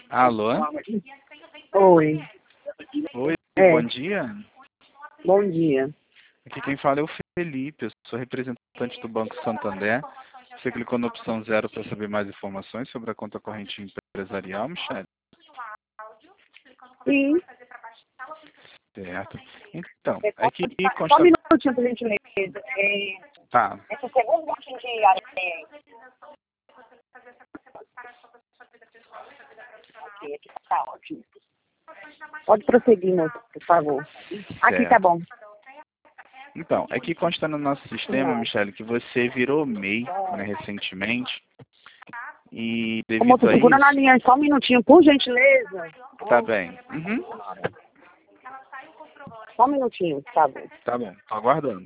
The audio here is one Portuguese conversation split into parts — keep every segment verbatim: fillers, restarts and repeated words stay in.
Alô? Oi. Oi, É, bom dia. bom dia. Aqui quem fala é o Felipe, eu sou representante do Banco Santander. Você clicou na opção zero para saber mais informações sobre a conta corrente empresarial, Michele? Sim. Certo. Então, É, é que pode fa- Só um consta... minutinho, por gentileza. É, Tá, esse segundo bloquinho de areia. Ok, aqui tá ótimo. Pode prosseguir, moço, por favor. Aqui tá certo. bom. Então, é que consta no nosso sistema, Não. Michele, que você virou M E I, né, recentemente, e Ô, moço, devido a segura na isso... linha aí só um minutinho, por gentileza. Tá Ó, bem. Uhum. só um minutinho, por favor. Tá bom, tô aguardando.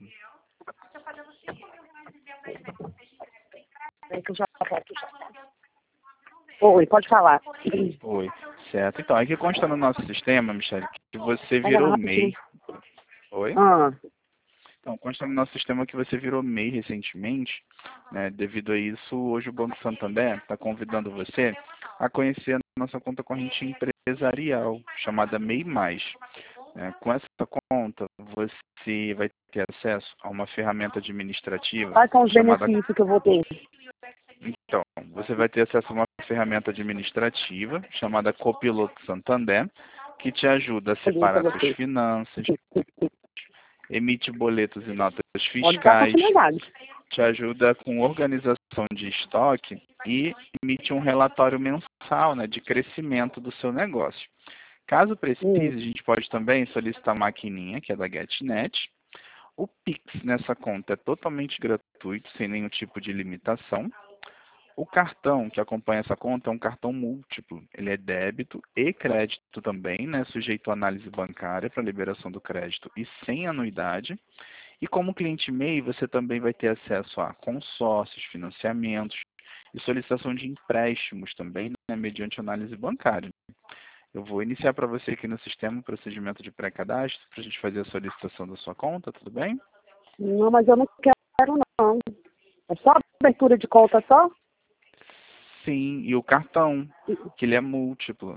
É que eu já aqui já. Oi, pode falar. Oi, certo. Então, é que consta no nosso sistema, Michele, que você Pega lá virou M E I. rapidinho. Oi? Ah, Então, consta no nosso sistema que você virou M E I recentemente, né? Devido a isso, hoje o Banco Santander está convidando você a conhecer a nossa conta corrente empresarial, chamada M E I mais. né? Com essa conta, você vai ter acesso a uma ferramenta administrativa quais são os chamada... benefícios que eu vou ter? Então, você vai ter acesso a uma ferramenta administrativa chamada Copiloto Santander, que te ajuda a Pergunta pra separar suas você. finanças, emite boletos e notas Pode dar fiscais, continuidade. te ajuda com organização de estoque e emite um relatório mensal, né, de crescimento do seu negócio. Caso Hum. precise, a gente pode também solicitar a maquininha, que é da GetNet. O Pix nessa conta é totalmente gratuito, sem nenhum tipo de limitação. O cartão que acompanha essa conta é um cartão múltiplo. Ele é débito e crédito também, né, sujeito à análise bancária para liberação do crédito e sem anuidade. E como cliente M E I, você também vai ter acesso a consórcios, financiamentos e solicitação de empréstimos também, né, mediante análise bancária. Eu vou iniciar para você aqui no sistema o procedimento de pré-cadastro para a gente fazer a solicitação da sua conta, tudo bem? Não, mas eu não quero não. É só abertura de conta só? Sim, e o cartão, que ele é múltiplo.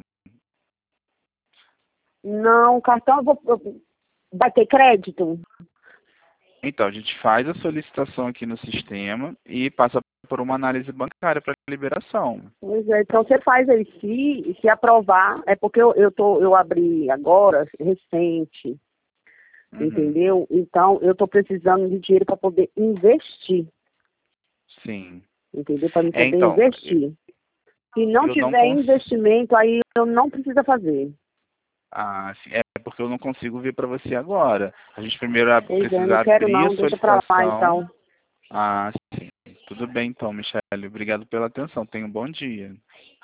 Não, o cartão eu vou, eu- vai ter crédito? Então, a gente faz a solicitação aqui no sistema e passa por uma análise bancária para liberação. Pois é, então você faz aí, se, se aprovar, é porque eu, eu, tô, eu abri agora, recente, Uhum. entendeu? Então eu estou precisando de dinheiro para poder investir, Sim. entendeu? Para mim É, poder então, investir. Se não eu não tiver consigo... investimento, aí eu não precisa fazer. Ah, sim, é porque eu não consigo ver para você agora. A gente primeiro ab- Pois é, não precisa quero abrir a não, deixa para lá solicitação. então. Ah, sim. Tudo bem então, Michele. Obrigado pela atenção. Tenha um bom dia.